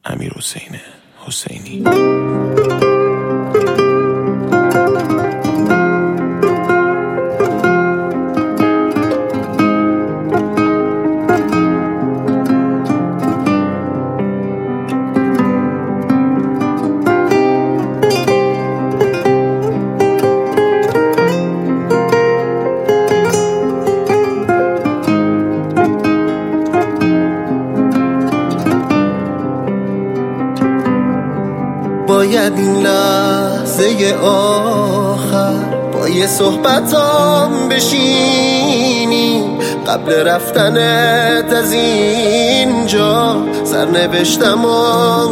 امیرحسین حسینی. باید این لحظه آخر با یه صحبتام بشینی، قبل رفتنت از اینجا سرنوشتم رو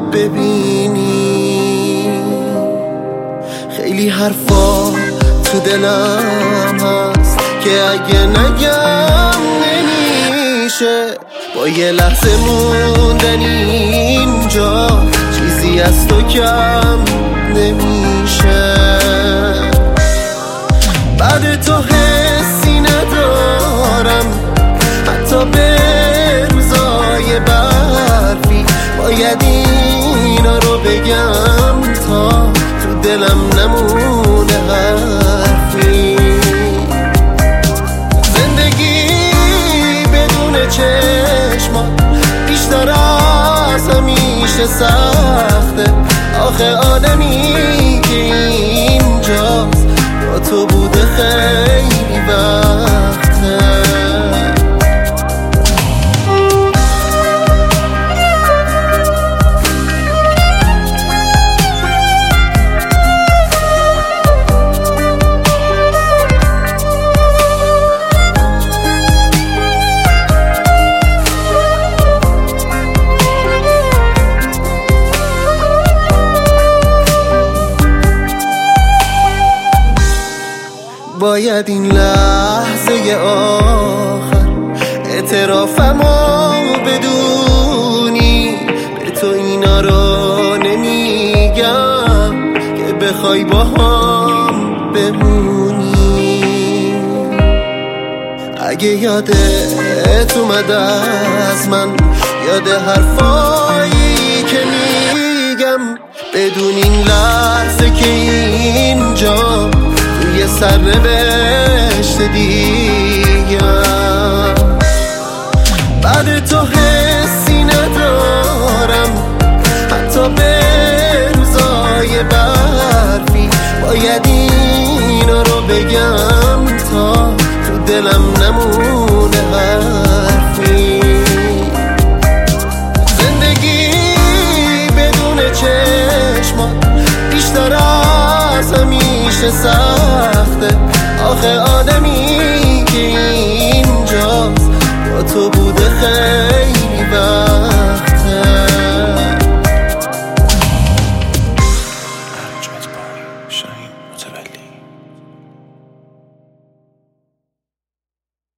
ببینی. خیلی حرفا تو دلم هست که اگه نگم نمیشه، با یه لحظه موندن اینجا چیزی از تو کم نمیشه. بعد تو حسی ندارم حتی به روزای برفی، باید اینا رو بگم تا تو دلم نمونه حرفی. زندگی بدون چشمات بیشتر از همیشه سخته، آخه آدمی که اینجاست با تو بوده خیلی وقته. باید این لحظه آخر اعترافمو بدونی، به تو اینا رو نمیگم که بخوای با هم بمونی. اگه یادت اومد از من، یاد حرفایی که میگم، بدون این لحظه که اینجا یه سرنوشت دیگم. بعد تو حسی ندارم حتی به روزای برفی، باید اینا رو بگم تا تو دلم نمونه حرفی. زندگی بدون چشمات بیشتر از همیشه سخته، آخه آدمی که اینجاست با تو بوده خیلی وقت.